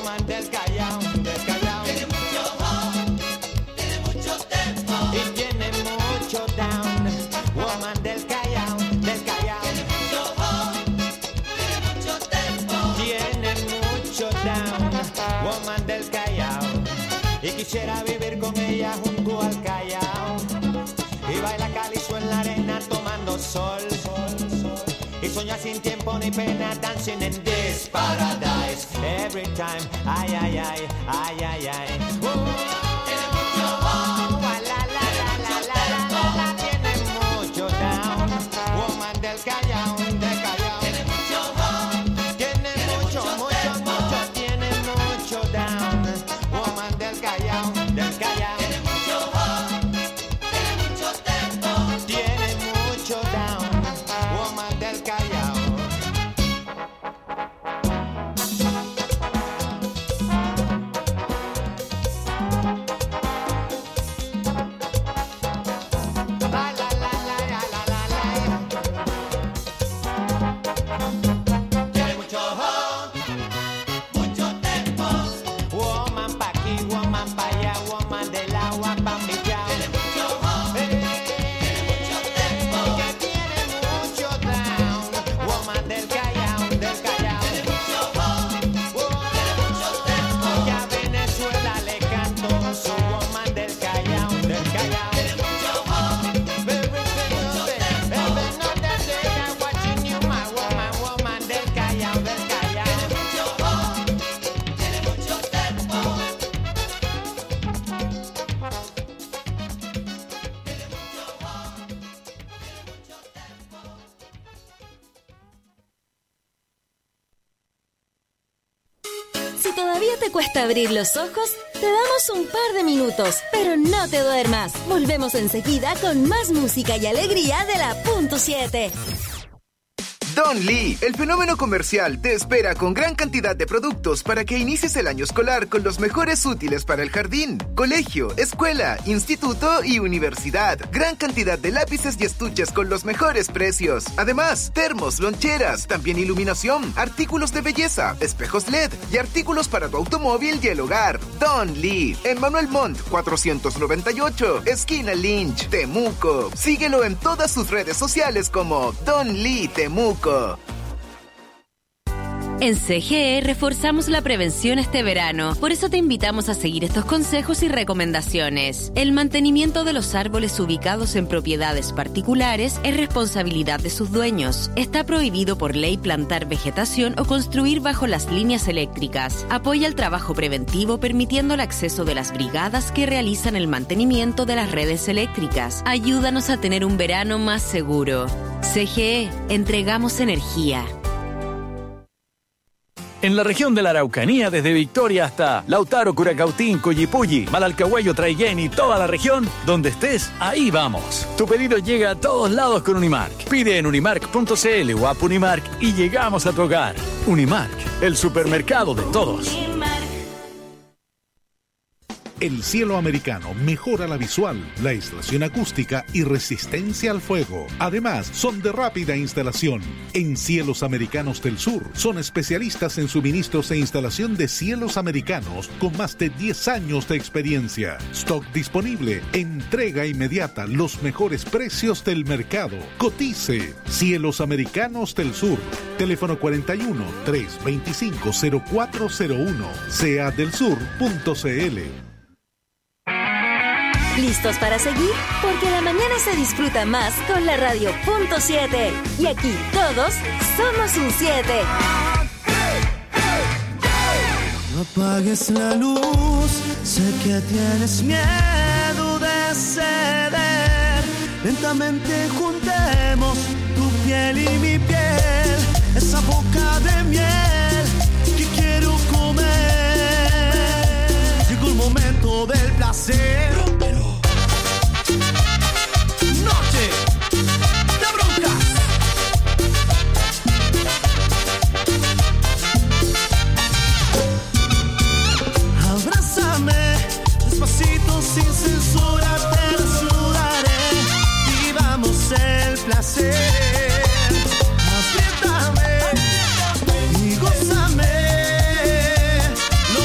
woman del Callao, del Callao. Tiene mucho hot, tiene mucho tempo. Y tiene mucho down, woman del Callao, del Callao. Tiene mucho hot, tiene mucho tempo. Tiene mucho down, woman del Callao. Y quisiera vivir con ella junto al Callao. Y baila calizo en la arena tomando sol. Y soñar sin tiempo ni pena, dancing in this paradise. Every time, ay, ay, ay, ay, ay, ay. Tiene mucho hot, Tiene mucho down, woman del Callao, del Callao. tiene mucho hot, Tiene mucho, mucho mucho, tempo. mucho, tiene mucho down, woman del Callao, del Callao. tiene mucho hot, tiene mucho tempo. Tiene mucho down, woman del Callao. La la la la la la la. Tiene mucho hot, mucho tempo. Woman pa' aquí, woman pa' allá, woman del agua pa' mi chao. Tiene mucho hot, mucho tempo. Que tiene mucho down, woman del Callao, del Callao. Tiene mucho hot, mucho tempo. Que a Venezuela le canto su woman del Callao, del Callao. Tiene mucho hot, Every other day I'm watching you, my woman, woman del Callao, del Callao. mucho hot, tiene mucho tempo. Si todavía te cuesta abrir los ojos, te damos un par de minutos, pero no te duermas. Volvemos enseguida con más música y alegría de la Punto 7. Don Lee, el fenómeno comercial, te espera con gran cantidad de productos para que inicies el año escolar con los mejores útiles para el jardín, colegio, escuela, instituto y universidad. Gran cantidad de lápices y estuches con los mejores precios. Además, termos, loncheras, también iluminación, artículos de belleza, espejos LED y artículos para tu automóvil y el hogar. Don Lee, en Manuel Montt, 498, esquina Lynch, Temuco. Síguelo en todas sus redes sociales como Don Lee Temuco. En CGE reforzamos la prevención este verano. Por eso te invitamos a seguir estos consejos y recomendaciones. El mantenimiento de los árboles ubicados en propiedades particulares es responsabilidad de sus dueños. Está prohibido por ley plantar vegetación o construir bajo las líneas eléctricas. Apoya el trabajo preventivo permitiendo el acceso de las brigadas que realizan el mantenimiento de las redes eléctricas. Ayúdanos a tener un verano más seguro. CGE, entregamos energía. En la región de la Araucanía, desde Victoria hasta Lautaro, Curacautín, Coyipulli, Malalcahuello, Traiguén y toda la región, donde estés, ahí vamos. Tu pedido llega a todos lados con Unimark. Pide en unimark.cl o app Unimark y llegamos a tu hogar. Unimark, el supermercado de todos. El cielo americano mejora la visual, la aislación acústica y resistencia al fuego. Además, son de rápida instalación. En Cielos Americanos del Sur, son especialistas en suministros e instalación de cielos americanos con más de 10 años de experiencia. Stock disponible, entrega inmediata, los mejores precios del mercado. Cotice. Cielos Americanos del Sur. Teléfono 41 325 0401. seadelsur.cl. ¿Listos para seguir? Porque la mañana se disfruta más con la radio Punto 7. Y aquí todos somos un 7. No apagues la luz, sé que tienes miedo de ceder. Lentamente juntemos tu piel y mi piel, esa boca de miel que quiero comer. Llegó el momento del placer. Noche de broncas. Abrázame despacito sin censura, te desnudaré. Vivamos el placer. Apriétame y gózame. Lo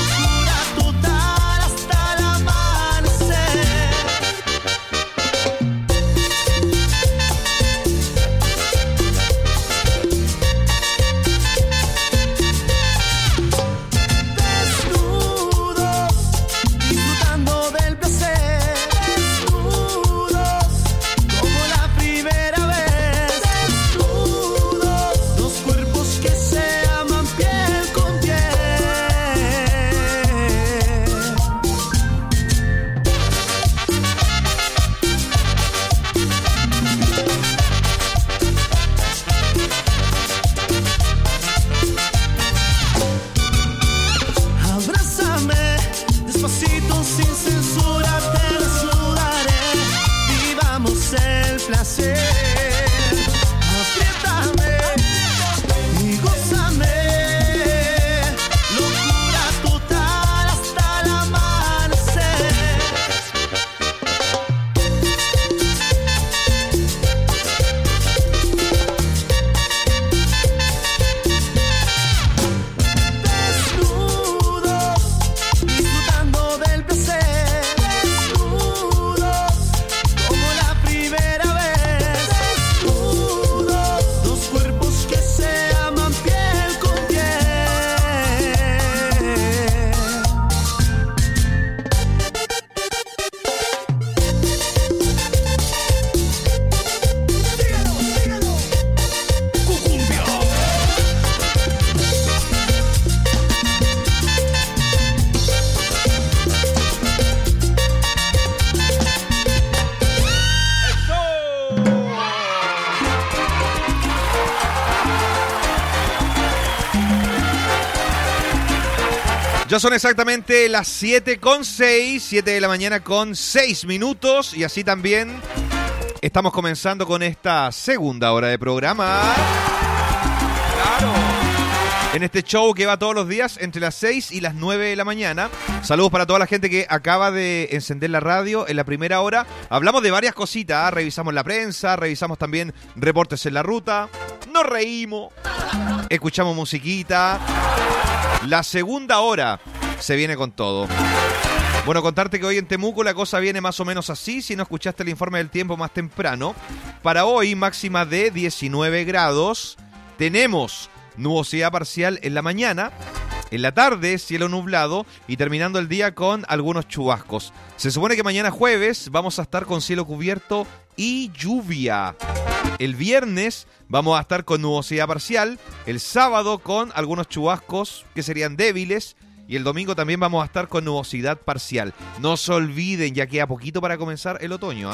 Ya son exactamente las 7:06, 7 de la mañana con 6 minutos. Y así también estamos comenzando con esta segunda hora de programa. ¡Claro! En este show que va todos los días entre las 6 y las 9 de la mañana. Saludos para toda la gente que acaba de encender la radio en la primera hora. Hablamos de varias cositas, ¿eh? Revisamos la prensa, revisamos también reportes en la ruta. Nos reímos, escuchamos musiquita. La segunda hora se viene con todo. Bueno, contarte que hoy en Temuco la cosa viene más o menos así, si no escuchaste el informe del tiempo más temprano. Para hoy, máxima de 19 grados. Tenemos nubosidad parcial en la mañana. En la tarde, cielo nublado y terminando el día con algunos chubascos. Se supone que mañana jueves vamos a estar con cielo cubierto y lluvia. El viernes vamos a estar con nubosidad parcial. El sábado con algunos chubascos que serían débiles. Y el domingo también vamos a estar con nubosidad parcial. No se olviden, ya queda poquito para comenzar el otoño, ¿eh?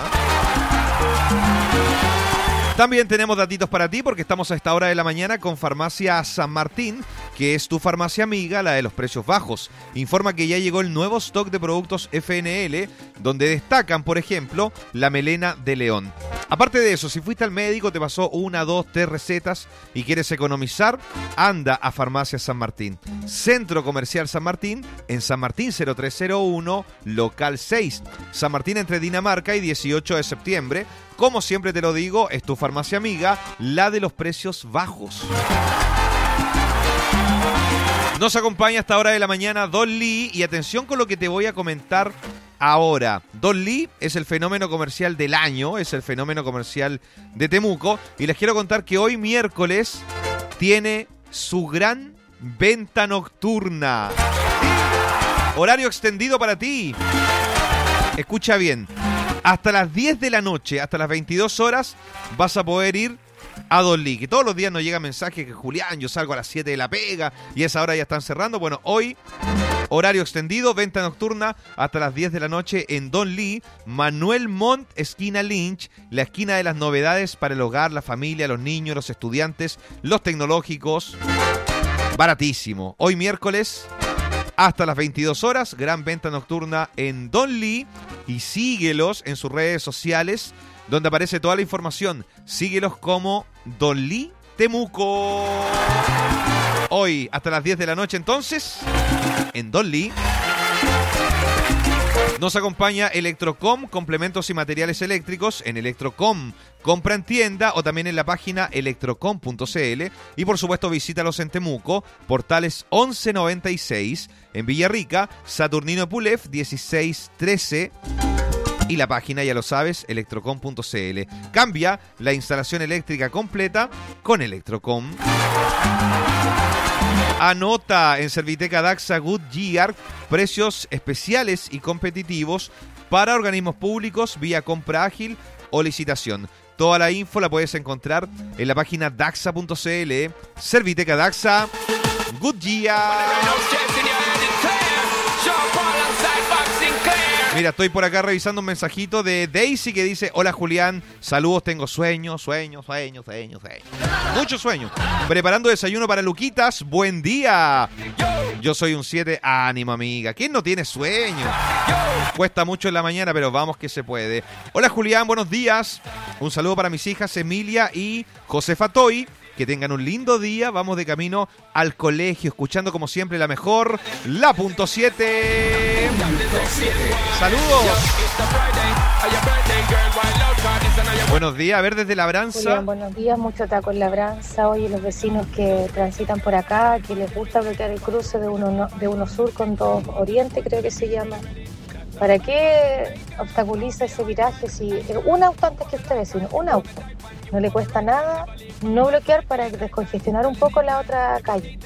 También tenemos datitos para ti porque estamos a esta hora de la mañana con Farmacia San Martín, que es tu farmacia amiga, la de los precios bajos. Informa que ya llegó el nuevo stock de productos FNL, donde destacan, por ejemplo, la melena de león. Aparte de eso, si fuiste al médico, te pasó 1, 2, 3 recetas y quieres economizar, anda a Farmacia San Martín. Centro Comercial San Martín, en San Martín 0301, local 6. San Martín entre Dinamarca y 18 de septiembre. Como siempre te lo digo, es tu farmacia amiga, la de los precios bajos. Nos acompaña a esta hora de la mañana Don Lee y atención con lo que te voy a comentar ahora. Don Lee es el fenómeno comercial del año, es el fenómeno comercial de Temuco y les quiero contar que hoy miércoles tiene su gran venta nocturna. Horario extendido para ti. Escucha bien. Hasta las 10 de la noche, hasta las 22 horas, vas a poder ir a Don Lee. Que todos los días nos llega mensaje que Julián, yo salgo a las 7 de la pega y a esa hora ya están cerrando. Bueno, hoy, horario extendido, venta nocturna hasta las 10 de la noche en Don Lee. Manuel Montt, esquina Lynch, la esquina de las novedades para el hogar, la familia, los niños, los estudiantes, los tecnológicos. Baratísimo. Hoy miércoles, hasta las 22 horas, gran venta nocturna en Don Lee. Y síguelos en sus redes sociales, donde aparece toda la información. Síguelos como Don Lee Temuco. Hoy, hasta las 10 de la noche, entonces, en Don Lee. Nos acompaña Electrocom, complementos y materiales eléctricos. En Electrocom, compra en tienda o también en la página electrocom.cl. Y por supuesto visítalos en Temuco, Portales 1196, en Villarrica, Saturnino Pulef 1613. Y la página, ya lo sabes, electrocom.cl. Cambia la instalación eléctrica completa con Electrocom. Anota en Serviteca Daxa Goodyear precios especiales y competitivos para organismos públicos vía compra ágil o licitación. Toda la info la puedes encontrar en la página daxa.cl. Serviteca Daxa Goodyear. Mira, estoy por acá revisando un mensajito de Daisy que dice: hola Julián, saludos, tengo sueño. Mucho sueño. Preparando desayuno para Luquitas, buen día. Yo soy un 7, ánimo amiga. ¿Quién no tiene sueño? Cuesta mucho en la mañana, pero vamos que se puede. Hola Julián, buenos días. Un saludo para mis hijas Emilia y Josefa Toy. Que tengan un lindo día. Vamos de camino al colegio, escuchando como siempre la mejor, la .7. Saludos. Buenos días, a ver desde Labranza. Julián, buenos días, mucho taco en Labranza. Oye, los vecinos que transitan por acá, que les gusta bloquear el cruce de uno sur con 2 Oriente, creo que se llama. ¿Para qué obstaculiza ese viraje si un auto antes que usted, vecino? Un auto. No le cuesta nada no bloquear para descongestionar un poco la otra calle.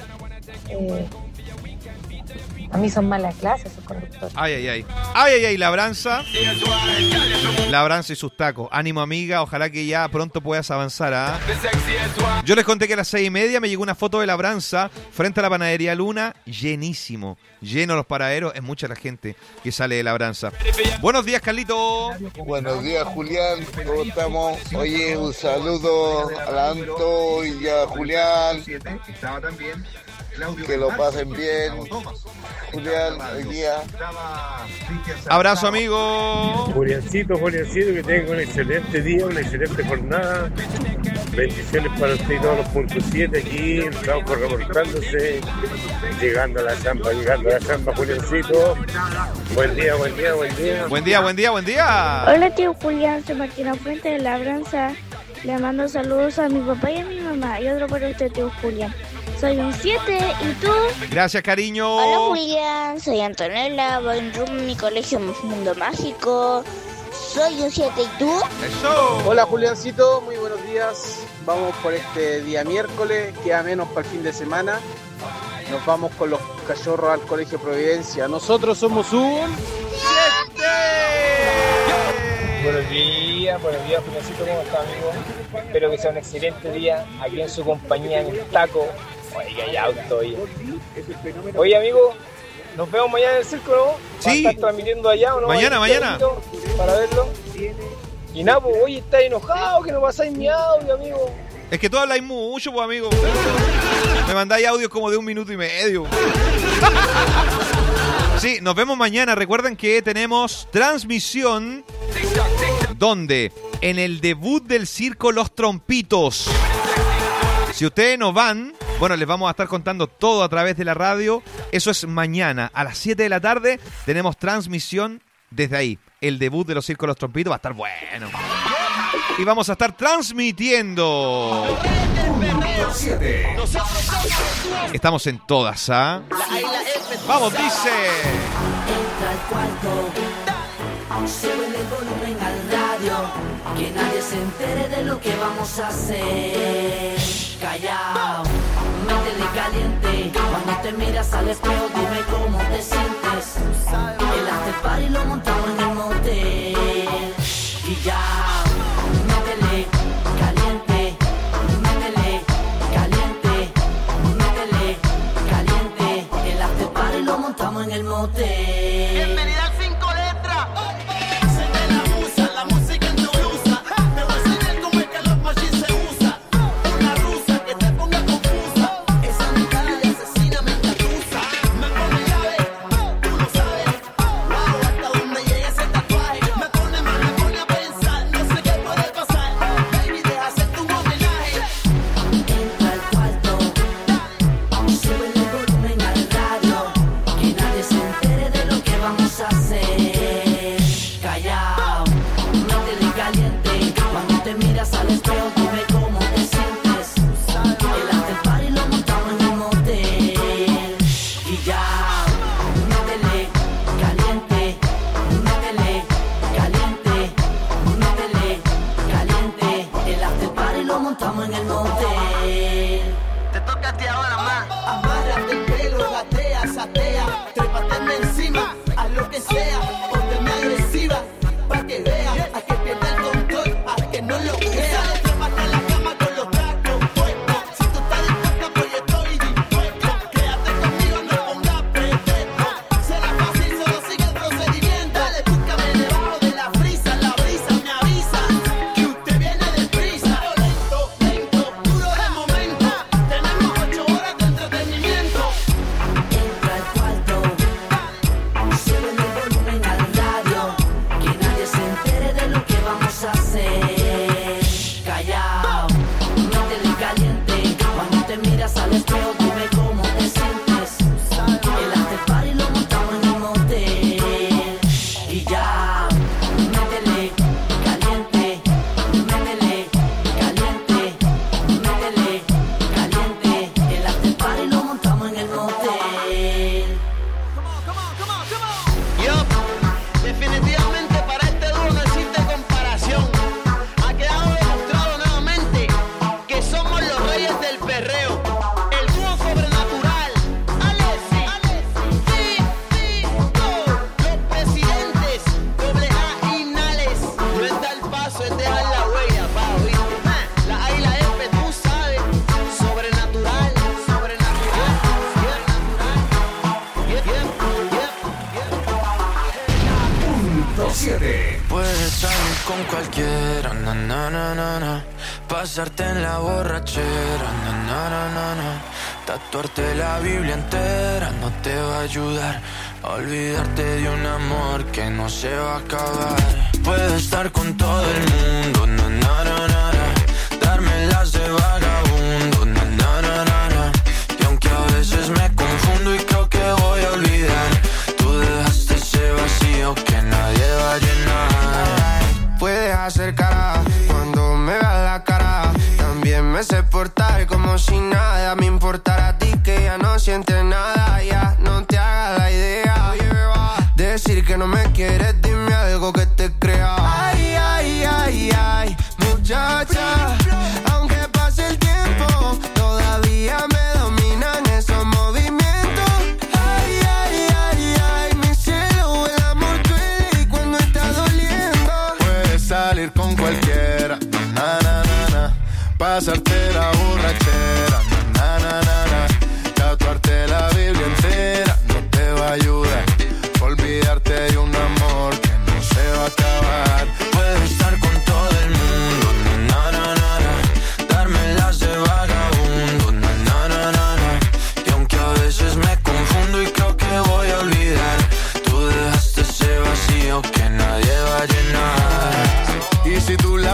A mí son malas clases esos conductores. Ay, Labranza. Labranza y sus tacos. Ánimo amiga, ojalá que ya pronto puedas avanzar, ¿ah? Yo les conté que a las 6:30 me llegó una foto de Labranza frente a la panadería Luna, llenísimo. Lleno los paraderos, es mucha la gente que sale de Labranza. Buenos días, Carlito. Buenos días, Julián. ¿Cómo estamos? Oye, un saludo a la Anto y a Julián. que lo pasen bien. Julián, hoy día. Abrazo, amigo. Juliancito, que tenga un excelente día, una excelente jornada. Bendiciones para usted y todos los puntos 7 aquí, el trabajo reportándose, llegando a la chamba, Juliancito. Buen día. Buen día. Hola, tío Julián, soy Martina Fuente de Labranza. Le mando saludos a mi papá y a mi mamá. Y otro para usted, tío Julián. Soy un 7, ¿y tú? Gracias, cariño. Hola, Julián, soy Antonella, voy en rumbo a mi colegio Mundo Mágico. Soy un 7, ¿y tú? ¡Eso! Hola, Juliancito, muy buenos días. Vamos por este día miércoles, queda menos para el fin de semana. Nos vamos con los cachorros al Colegio Providencia. Nosotros somos un 7. Buenos días, Juliancito, ¿cómo está, amigo? Espero que sea un excelente día aquí en su compañía en el taco. Oye, que hay auto, oye, amigo, nos vemos mañana en el circo, ¿no? Sí. ¿Estás transmitiendo allá o no? Mañana. Para verlo. Y nada, pues, oye, ¿estás enojado que no pasáis mi audio, amigo? Es que tú habláis mucho, pues, amigo. Me mandáis audios como de 1 minuto y medio. Sí, nos vemos mañana. Recuerden que tenemos transmisión. ¿Dónde? En el debut del circo Los Trompitos. Si ustedes no van, bueno, les vamos a estar contando todo a través de la radio. Eso es mañana a las 7 de la tarde. Tenemos transmisión desde ahí. El debut de los circos Los Trompitos va a estar bueno. Y vamos a estar transmitiendo. Estamos en todas, ¿ah? Vamos, dice. Entra al cuarto, sube el volumen al radio, que nadie se entere de lo que vamos a hacer. Callao, métele caliente, cuando te miras al espejo dime cómo te sientes. El after party lo montamos en el motel. Y ya, métele caliente, métele caliente, métele caliente. El after party lo montamos en el motel. Bienvenida al 5 letras. Se me la musa, la música en tu blusa. Me voy a enseñar cómo es que los machis se usa. Una rusa que te ponga confusa. Esa mirada de asesina me encatusa. Me pone llave, tú lo sabes. Wow, hasta donde llegue ese tatuaje. Me pone a pensar, no sé qué puede pasar. Baby, deja hacerte un homenaje. Entra al cuarto, sube el volumen al radio, que nadie se entere de lo que vamos a hacer. Callao, métele caliente, cuando te miras al espejo dime cómo te sientes. El after party lo montamos en el motel. Y ya, métele caliente, métele caliente, métele caliente. El after party lo montamos en el motel. Te toca a ti ahora más. Amárrate el pelo, gatea, satea, trépateme encima, haz lo que sea, pónteme agresiva, pa' que vea, a que pierda el control, a que no lo crea. Trépate en la cama con los tacos puestos, si tú estás dispuesta pues yo estoy dispuesto. Quédate conmigo, no pongas pretexto, será fácil, solo sigue el procedimiento. Dale, búscame debajo de la brisa me avisa, que usted viene deprisa. Lento, duro de momento, tenemos 8 horas de entretenimiento. Entra al cuarto, sube el volumen al radio, que nadie se entere de lo que vamos a hacer. Callao, métele caliente, cuando te miras al espejo dime cómo te sientes. El after party lo montamos en el motel. Y ya, métele caliente, métele caliente, métele caliente. El after party lo montamos en el motel. Yo, definitivamente para este dúo no existe comparación. Ha quedado demostrado nuevamente que somos los reyes del perreo. El dúo sobrenatural. Alexis, los presidentes, AA y Nales. No es dar paso, es dejar la huella, pa, ¿oíste? La A y la F, tú sabes. Sobrenatural. Punto 7. Puedes salir con cualquiera, na, na, na, na, na. Pasarte en la borrachera, na, na, na, na, na. Tatuarte la Biblia entera no te va a ayudar a olvidarte de un amor que no se va a acabar. Puedo estar con todo el mundo, na, na, na, na, na. Darme las de vagabundo, na, na, na, na, na. Y aunque a veces me confundo y creo que voy a olvidar, tú dejaste ese vacío que nadie va a llenar. Puedes hacer cara cuando me veas la cara. También me sé portar como si nada me importara a ti, que ya no sientes nada. Ya no te hagas la idea. Decir que no me quieres, dime algo que te crea. Ay, ay, ay, ay, muchacha. Aunque pase el tiempo, todavía me dominan esos movimientos. Ay, ay, ay, ay, mi cielo, el amor duele y cuando está doliendo. Puedes salir con cualquiera, na, na, na, na. Pasarte la borrachera, na, na, na, na. Tatuarte la Biblia entera no te va a ayudar. Olvidarte de un amor que no se va a acabar. Puedo estar con todo el mundo, na, na, na, na. Darme las de vagabundo, na, na, na, na, na. Y aunque a veces me confundo y creo que voy a olvidar, tú dejaste ese vacío que nadie va a llenar. Y si tú la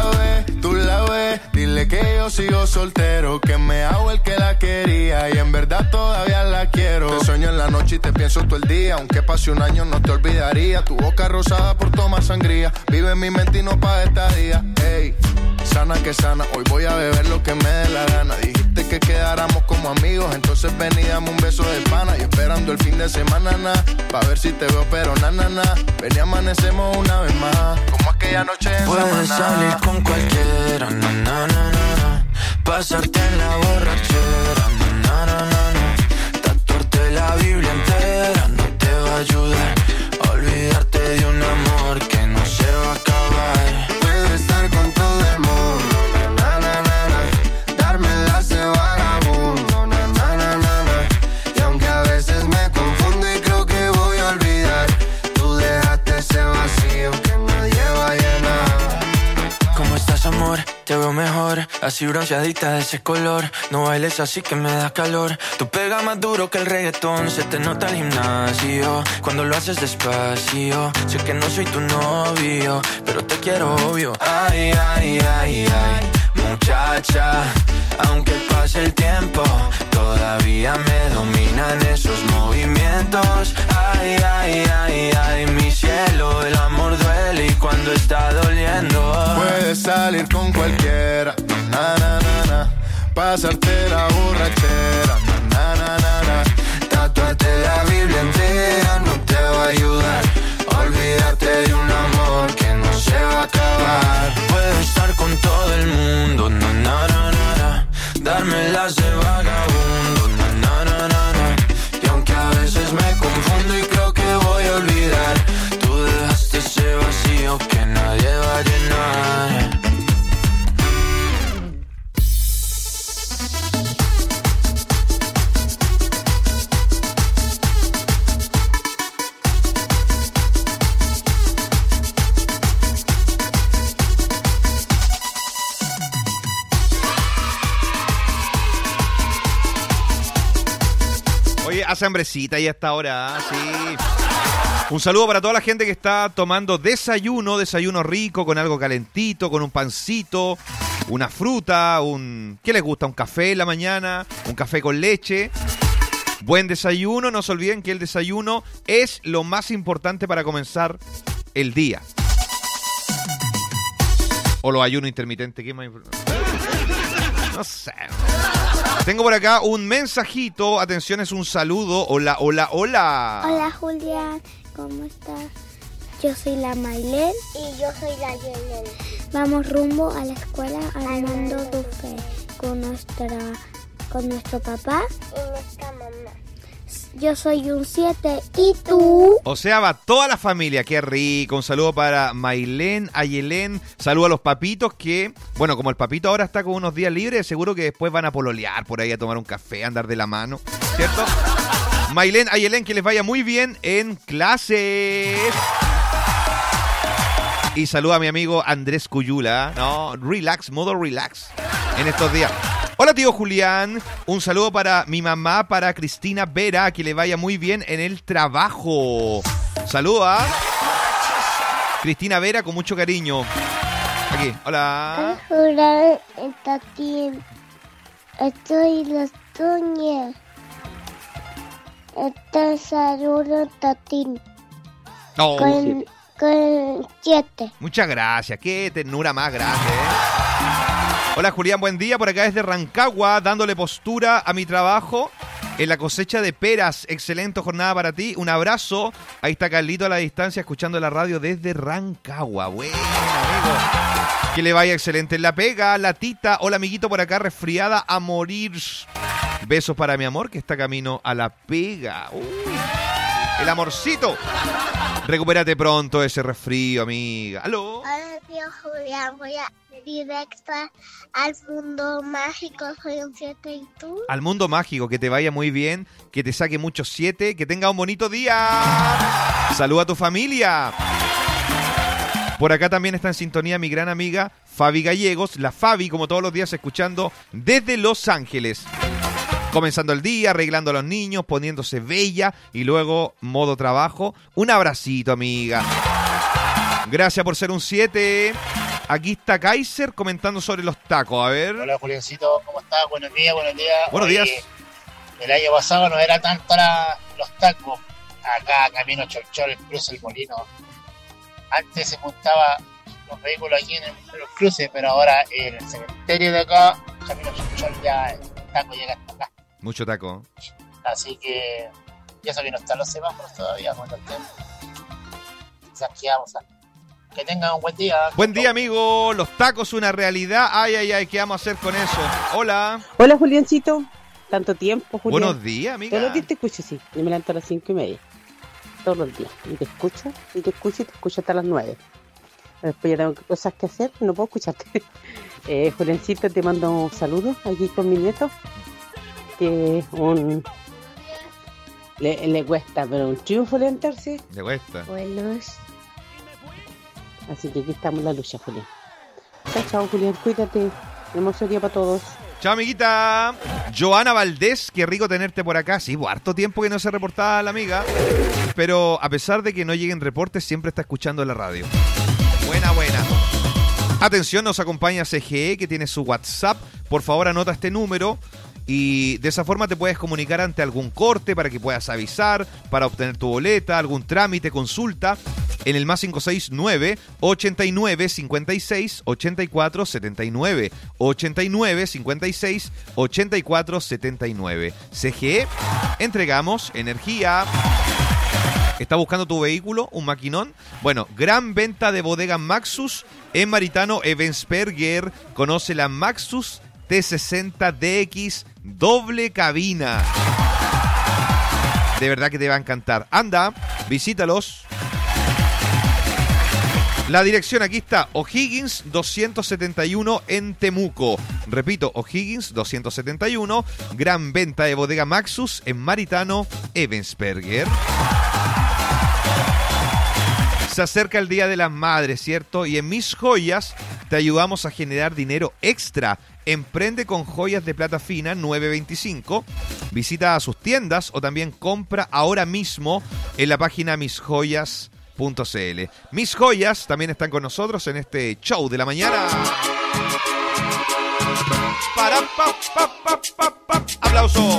ves, dile que yo sigo soltero, que me hago el que la quería y en verdad todavía la quiero. Te sueño en la noche y te pienso todo el día, aunque pase un año no te olvidaría. Tu boca rosada por tomar sangría, vive en mi mente y no pa' estadía. Ey, sana que sana, hoy voy a beber lo que me dé la gana. Dijiste que quedáramos como amigos, entonces ven y dame un beso de pana. Y esperando el fin de semana, na, pa' ver si te veo, pero na, na, na. Ven y amanecemos una vez más, como aquella noche en Puedes Samaná. salir con cualquiera, na, na, na, na, na. Pasarte en la borrachera, na, na, na, na, na. Tatuarte la Biblia entera no te va a ayudar a olvidarte de un amor que no se va a acabar. Puedo estar con todo el mundo, na, na, na, na. Darme las de vagabundo, na, na, na, na, na. Y aunque a veces me confundo y creo que voy a olvidar, tú dejaste ese vacío que nadie va a llenar. ¿Cómo estás, amor? Te veo mejor, así bronceadita de ese color. No bailes así que me da calor. Tú pegas más duro que el reggaetón, se te nota el gimnasio cuando lo haces despacio. Sé que no soy tu novio, pero te quiero obvio. Ay, ay, ay, ay, muchacha. Aunque pase el tiempo, todavía me dominan esos movimientos. Ay, ay, ay, ay, mi cielo, el amor duele y cuando está doliendo. Puedes salir con cualquiera, na, na, na, na. Pasarte la borrachera, na, na, na, na. Tatuarte la Biblia entera no te va a ayudar a olvidarte de un amor que no se va a acabar. Puedo estar con todo el mundo, na, na, na, na, na. Darme las de vagabundo, na, na, na, na, na. Y aunque a veces me confundo y creo que voy a olvidar, tú dejaste ese vacío que nadie va a llenar. Oye, hace hambrecita y hasta ahora, sí. Un saludo para toda la gente que está tomando desayuno rico, con algo calentito, con un pancito, una fruta, ¿qué les gusta? ¿Un café en la mañana? ¿Un café con leche? Buen desayuno, no se olviden que el desayuno es lo más importante para comenzar el día. O los ayunos intermitentes, ¿qué más importante? No sé. Tengo por acá un mensajito, atención, es un saludo. Hola, hola, hola. Hola, Julián, ¿cómo estás? Yo soy la Maylén. Y yo soy la Yelen. Vamos rumbo a la escuela Armando Dufe con nuestro papá y nuestra mamá. Yo soy un 7. ¿Y tú? O sea, va toda la familia. Qué rico. Un saludo para Maylén, Ayelén. Saludo a los papitos que, bueno, como el papito ahora está con unos días libres, seguro que después van a pololear por ahí, a tomar un café, a andar de la mano, ¿cierto? Maylén, Ayelén, que les vaya muy bien en clases. Y saludo a mi amigo Andrés Cuyula. No, relax, modo relax en estos días. Hola, tío Julián. Un saludo para mi mamá, para Cristina Vera, que le vaya muy bien en el trabajo. Saludo a Cristina Vera con mucho cariño. Aquí, hola. Hola, Tatín. Estoy la Toña. Este saludo, Tatín. Oh. Con 7. Muchas gracias. Qué ternura más grande, Hola, Julián, buen día. Por acá desde Rancagua, dándole postura a mi trabajo en la cosecha de peras. Excelente jornada para ti. Un abrazo. Ahí está Carlito a la distancia escuchando la radio desde Rancagua. Bueno, amigo. Que le vaya excelente en la pega. La Tita, hola, amiguito, por acá resfriada a morir. Besos para mi amor que está camino a la pega. Uy, el amorcito. Recupérate pronto ese resfrío, amiga. ¿Aló? Hola, tío Julián. Voy a directo al mundo mágico. Soy un 7. ¿Y tú? Al mundo mágico. Que te vaya muy bien. Que te saque muchos 7. Que tenga un bonito día. Saluda a tu familia. Por acá también está en sintonía mi gran amiga Fabi Gallegos. La Fabi, como todos los días, escuchando desde Los Ángeles. Comenzando el día, arreglando a los niños, poniéndose bella y luego modo trabajo. Un abracito, amiga. Gracias por ser un 7. Aquí está Kaiser comentando sobre los tacos. A ver. Hola, Juliancito. ¿Cómo estás? Buenos días, buenos días. Buenos días. El año pasado no era tanto los tacos. Acá, camino Cholchol, el cruce del Molino. Antes se montaba los vehículos aquí en los cruces, pero ahora en el cementerio de acá, camino Cholchol, ya el taco llega hasta acá. Mucho taco. Así que, ya eso que no están los semáforos todavía, cuando estén. Quizás que vamos a... Que tengan un buen día. Buen día, amigo. Los tacos, una realidad. Ay, ay, ay, ¿qué vamos a hacer con eso? Hola. Hola, Juliancito. Tanto tiempo, Julián. Buenos días, amiga. Todos los días te escucho, sí. Yo me levanto a las 5:30. Todos los días. Y te escucho hasta las 9. Después ya tengo cosas que hacer, no puedo escucharte. Juliancito, te mando un saludo aquí con mi nieto. Que le cuesta, pero un triunfo levantarse. Le cuesta. Buenos. Así que aquí estamos en la lucha, Julián. Chao, Julián, cuídate. Hermoso día para todos. Chao, amiguita. Joana Valdés, qué rico tenerte por acá. Sí, harto tiempo que no se reportaba la amiga. Pero a pesar de que no lleguen reportes, siempre está escuchando la radio. Buena. Atención, nos acompaña CGE, que tiene su WhatsApp. Por favor, anota este número. Y de esa forma te puedes comunicar ante algún corte para que puedas avisar, para obtener tu boleta, algún trámite, consulta, en el más 569 89 56 84 79 89 56 84 79. CGE, entregamos energía. ¿Estás buscando tu vehículo, un maquinón? Bueno, gran venta de bodegas Maxus en Maritano Ebensperger. Conoce la Maxus T60DX doble cabina. De verdad que te va a encantar. Anda, visítalos. La dirección aquí está, O'Higgins 271 en Temuco. Repito, O'Higgins 271, gran venta de bodega Maxus en Maritano Ebensperger. Se acerca el Día de las Madres, ¿cierto? Y en Mis Joyas te ayudamos a generar dinero extra. Emprende con joyas de plata fina 925. Visita a sus tiendas o también compra ahora mismo en la página misjoyas.cl. Mis Joyas también están con nosotros en este show de la mañana. Aplauso.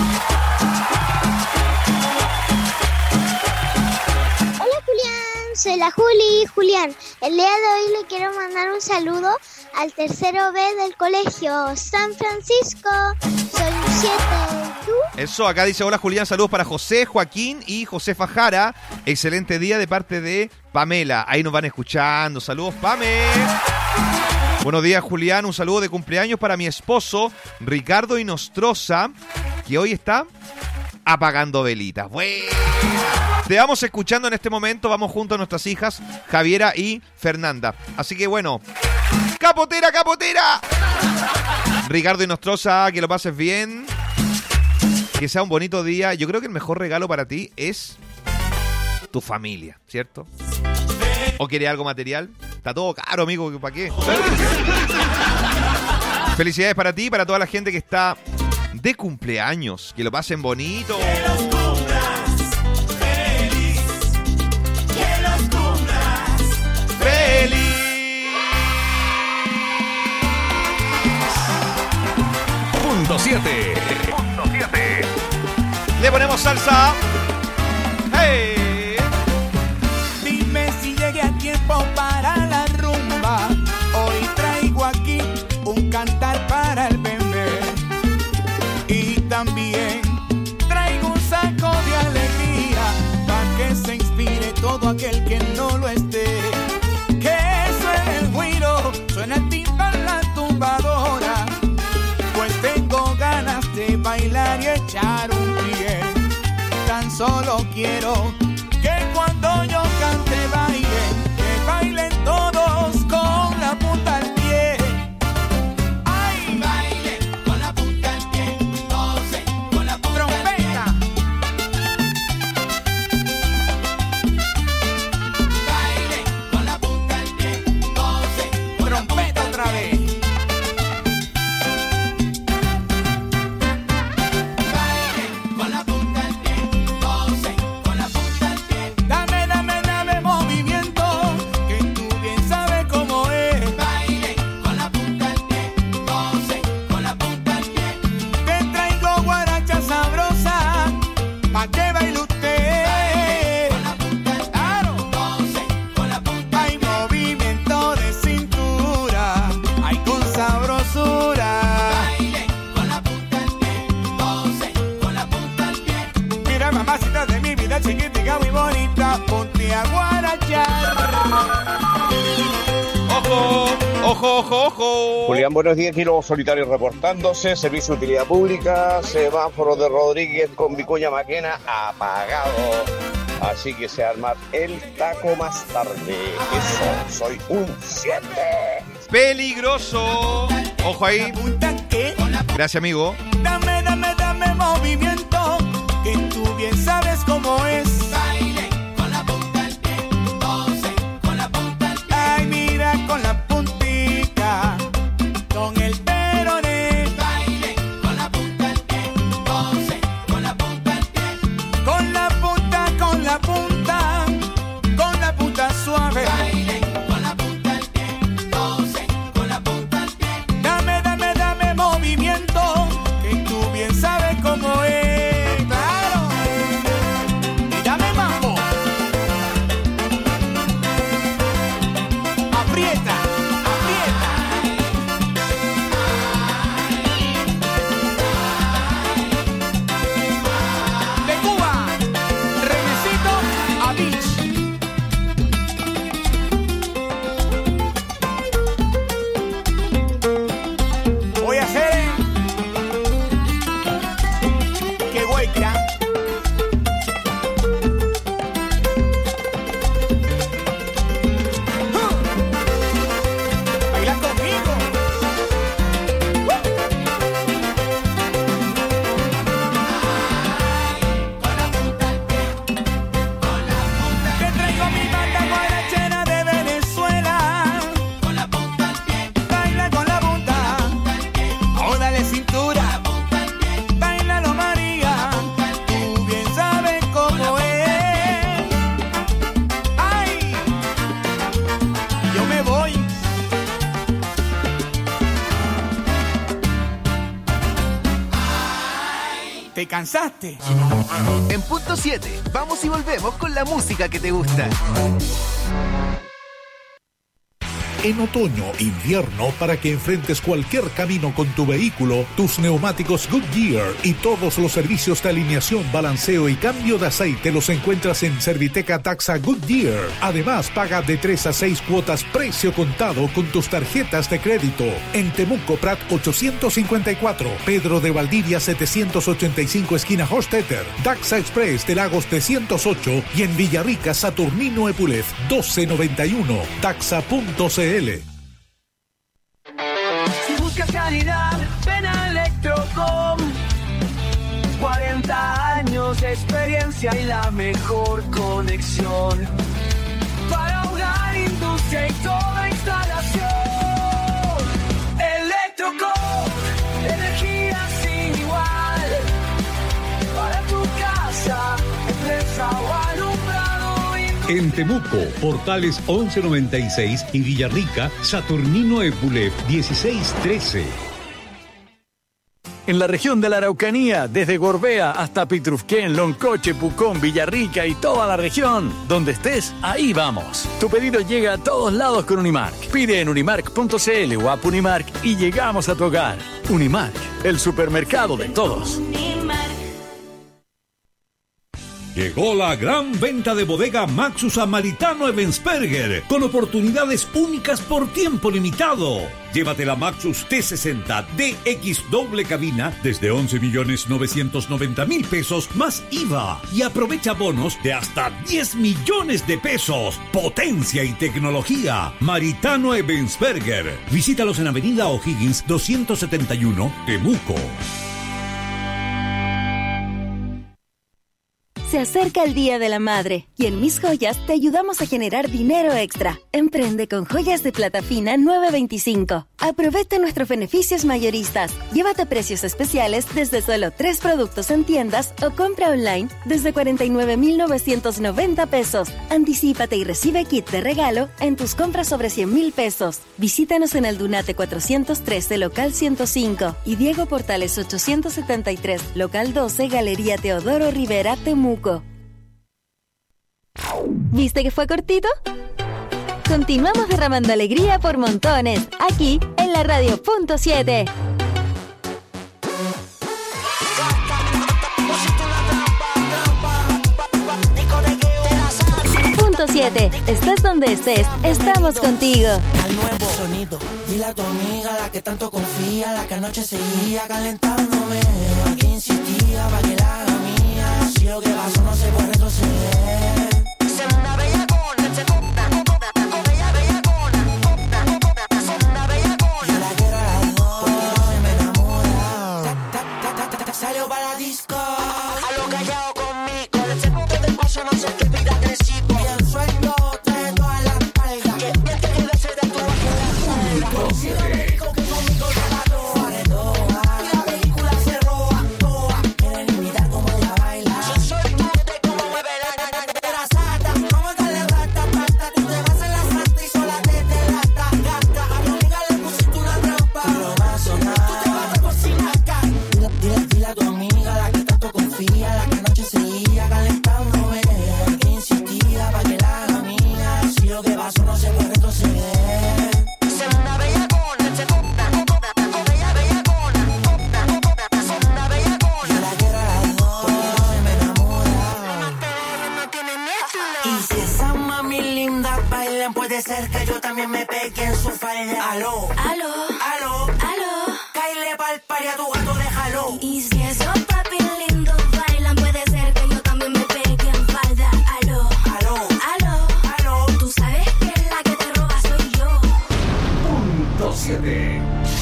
Soy la Julián. El día de hoy le quiero mandar un saludo al tercero B del colegio San Francisco. Soy un 7. ¿Tú? Eso, acá dice, hola Julián, saludos para José, Joaquín y José Fajara. Excelente día de parte de Pamela. Ahí nos van escuchando. Saludos, Pame. Buenos días, Julián. Un saludo de cumpleaños para mi esposo, Ricardo Inostroza, que hoy está apagando velitas. Bueno. Te vamos escuchando en este momento, vamos junto a nuestras hijas, Javiera y Fernanda. Así que bueno, ¡capotera! Ricardo Inostroza, que lo pases bien, que sea un bonito día. Yo creo que el mejor regalo para ti es tu familia, ¿cierto? ¿O querés algo material? Está todo caro, amigo, ¿para qué? Felicidades para ti y para toda la gente que está de cumpleaños. Que lo pasen bonito. Que los cumplas feliz. Que los cumplas feliz. Punto 7. Le ponemos salsa. ¡Hey! Dime si llegué a tiempo para la rumba. Hoy traigo aquí un cantar para el bebé. Y también traigo un saco de alegría para que se inspire todo aquel que no lo esté. Que suene el güiro, suena el timbal, la tumbadora. Pues tengo ganas de bailar y echar un pie. Tan solo quiero que cuando yo cante bailen, que bailen todos con la punta al pie. ¡Ay! Bailen con la punta al pie, gocen con la punta al pie. Bailen con la punta al pie, gocen con la punta otra vez. Bailen con la punta al pie, gocen con la punta al pie. Dame, dame, dame movimiento, que tú bien sabes cómo es. Bailen con la punta al pie, gocen con la punta al pie. Te traigo guaracha sabrosa, pa' que baile usted. Bailen con la punta al pie, claro, gocen con la punta. Hay movimiento de cintura, hay con sabrosura. Bailen con la punta al pie, gocen con la punta al pie. Mira, mamacita de mi vida, chiquitica muy bonita, ponte a guarachar. Ojo, ojo, ojo, ojo. Julián, buenos días, aquí Lobo Solitario reportándose, servicio de utilidad pública, semáforo de Rodríguez con Vicuña Maquena apagado. Así que se arma el taco más tarde. Eso, soy un 7. Peligroso. Ojo ahí. Gracias, amigo. Dame, dame, dame movimiento, que tú bien sabes cómo es. Bailen con la punta al pie, gocen con la punta al pie. Ay, mira con la puntita, con el peroné. Bailen con la punta al pie, gocen con la punta al pie. Con la punta, con la punta, con la punta suave. Bailen con la punta al pie, gocen con la punta al pie. Dame, dame, dame movimiento, que tú bien sabes cómo es. Claro. Y dame mambo. Aprieta, aprieta. De Cuba, Renecito a Beach. Voy a hacer que hueca. Baila conmigo. Que traigo mi banda guarachera de Venezuela. Con la punta al pie. Baila con la punta. Oh, dale cintura. Bailalo, María. Tú bien sabes cómo es. Ay, yo me voy. ¿Te cansaste? En punto 7, vamos y volvemos con la música que te gusta. En otoño, invierno, para que enfrentes cualquier camino con tu vehículo, tus neumáticos Goodyear y todos los servicios de alineación, balanceo y cambio de aceite los encuentras en Serviteca Taxa Goodyear. Además, paga de 3 a 6 cuotas precio contado con tus tarjetas de crédito. En Temuco Prat 854, Pedro de Valdivia 785 esquina Hostetter, Taxa Express de Lagos 308 y en Villarrica Saturnino Epulef 1291, taxa.cl. Si buscas calidad, ven a Electrocom. 40 años de experiencia y la mejor conexión. Para hogar, industria y toda instalación. Electrocom. En Temuco, Portales 1196 y Villarrica, Saturnino Epulef 1613. En la región de la Araucanía, desde Gorbea hasta Pitrufquén, Loncoche, Pucón, Villarrica y toda la región. Donde estés, ahí vamos. Tu pedido llega a todos lados con Unimark. Pide en unimark.cl o app Unimark y llegamos a tu hogar. Unimark, el supermercado de todos. Llegó la gran venta de bodega Maxus a Maritano Ebensperger, con oportunidades únicas por tiempo limitado. Llévate la Maxus T60 DX doble cabina desde 11.990.000 pesos más IVA y aprovecha bonos de hasta 10 millones de pesos. Potencia y tecnología. Maritano Ebensperger. Visítalos en Avenida O'Higgins 271, Temuco. Se acerca el Día de la Madre y en Mis Joyas te ayudamos a generar dinero extra. Emprende con joyas de plata fina 925. Aprovecha nuestros beneficios mayoristas. Llévate precios especiales desde solo 3 productos en tiendas o compra online desde 49.990 pesos. Anticípate y recibe kit de regalo en tus compras sobre 100.000 pesos. Visítanos en Aldunate 413, local 105 y Diego Portales 873, local 12, Galería Teodoro Rivera, Temuco. ¿Viste que fue cortito? Continuamos derramando alegría por montones, aquí en la Radio Punto 7. Punto 7. Estés donde estés, estamos contigo. Al nuevo sonido, dile a tu amiga, la que tanto confía, la que anoche seguía calentándome, la que insistía para que la haga mía. Si lo que pasó no se puede retroceder. Se una bellacona, se corta, bella bellacona, se una bellacona. Yo la quiero a las dos, porque no me enamora. Salió para la disco, a lo callado conmigo, el segundo del paso no sé qué vida agresivo. Bien suelto, trae toda la espalda, que debe ser de tu bajo la espalda. Si no me dijo que conmigo te mató, vale toda, y la película se roba toda. Quieren imitar como ella baila. Yo soy tú, de cómo mueve la sata, vamos a darle rata, pata. Tú te vas en la santa y sola te lata, gata. A tu amiga le pusiste una trampa, pero va a sonar. Tú te vas a cocinar acá. Dile a tu amiga, la que tanto confía, la que anoche seguía calentándome, la que insistía para que la haga mía. Si lo que pasó no se puede retroceder. Se una bellacona, se corta, bella bellacona, se una bellacona. Yo la quiero a las dos, porque no me enamora. No tiene miedo. Y si esa mami linda bailan, puede ser que yo también me pegue en su falda. Aló, aló, aló, aló. Caile pa'l pari a tu gato, déjalo. Y si esos papi lindos bailan, puede ser que yo también me pegue en falda. Aló, aló, aló, aló. tú sabes que la que te roba soy yo. Punto 7.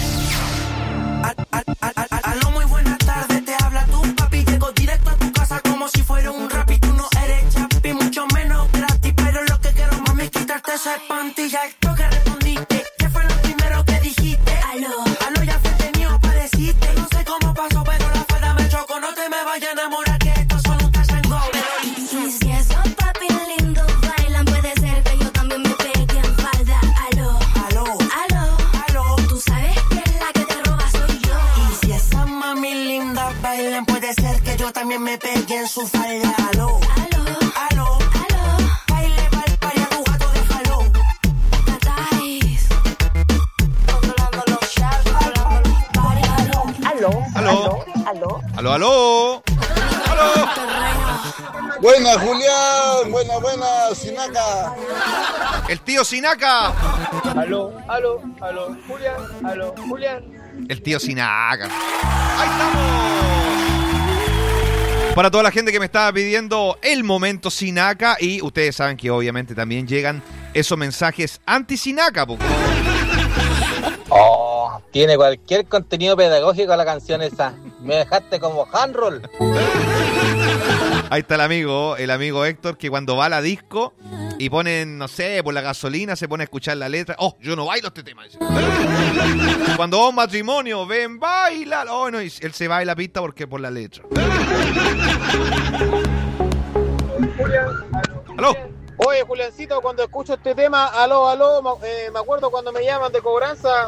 Aló, muy buenas tardes, te habla tu papi. Llego directo a tu casa como si fuera un rap y tú no eres chapi, mucho menos gratis. Pero lo que quiero, mami, es quitarte ese panty. Ya esto que respondiste, ¿qué fue lo primero que dijiste? Aló, aló, ya frente mío apareciste. No sé cómo pasó, pero la falda me chocó. No te me vayas a enamorar, que esto solo un tasango. y si esos papi lindos bailan, puede ser que yo también me pegue en falda. Aló, Aló, aló, aló. tú sabes que la que te roba soy yo. Y si esa mami linda bailan, puede ser que yo también me pegue en su falda. Aló, Aló, aló, aló, baile pa'l pari a tu gato, déjalo. tatáis. Controlando los shots, controlando los party. Aló. Aló. Aló, aló. Aló. Buena, Julián. Buena, Sinaca. El tío Sinaca. Aló, aló, aló, Julián, aló, Julián. El tío Sinaca. Ahí estamos. Para toda la gente que me estaba pidiendo el momento Sinaca, y ustedes saben que obviamente también llegan esos mensajes anti-Sinaca. Oh, tiene cualquier contenido pedagógico la canción esa. Me dejaste como handroll. Ahí está el amigo Héctor, que cuando va a la disco y ponen, no sé, por la gasolina, se pone a escuchar la letra. Oh, yo no bailo este tema. Cuando va a un matrimonio, ven, baila. Oh, no, y él se va a la pista porque por la letra. ¿Aló? Oye, Juliancito, cuando escucho este tema, aló, me acuerdo cuando me llaman de cobranza.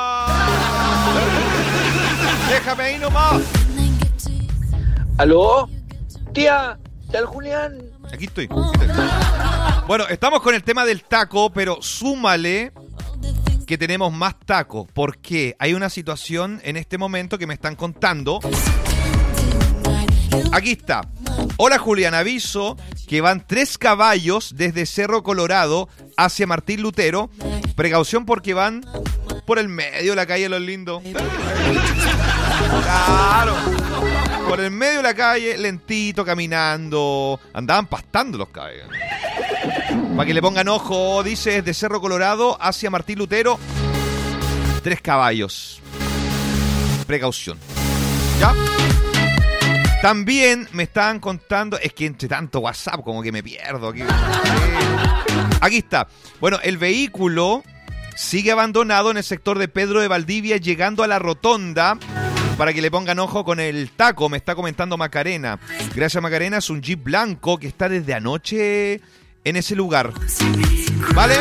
Déjame ahí nomás. ¿Aló? Tía, ¿tal Julián? Aquí estoy. Bueno, estamos con el tema del taco, pero súmale que tenemos más tacos. ¿Por qué? Hay una situación en este momento que me están contando. Aquí está. Hola Julián, aviso que van 3 caballos desde Cerro Colorado hacia Martín Lutero. Precaución porque van por el medio de la calle Los Lindos. Claro. Por el medio de la calle, lentito, caminando. Andaban pastando los caballos. Para que le pongan ojo, dice, desde Cerro Colorado hacia Martín Lutero. 3 caballos. Precaución. ¿Ya? También me estaban contando, es que entre tanto WhatsApp como que me pierdo. Aquí está. Bueno, el vehículo sigue abandonado en el sector de Pedro de Valdivia, llegando a la rotonda. Para que le pongan ojo con el taco, me está comentando Macarena. Gracias, Macarena, es un Jeep blanco que está desde anoche en ese lugar. ¿Vale?